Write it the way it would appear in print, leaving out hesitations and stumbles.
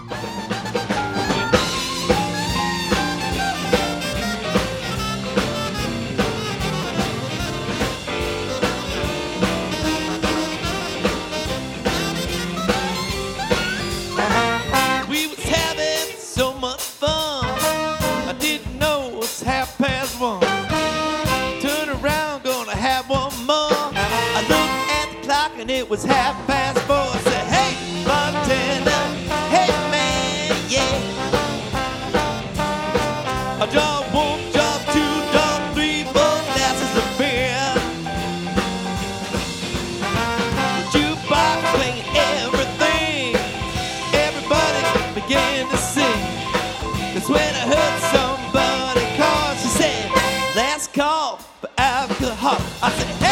We was having so much fun. I didn't know it was 1:30. Turn around, gonna have one more. I looked at the clock and it was 4:30. I said, hey, bartender, hey man, yeah. I draw one, draw two, draw three, 4 glasses of beer. The jukebox playing everything. Everybody began to sing. That's when I heard somebody call. She said, last call for alcohol. I said,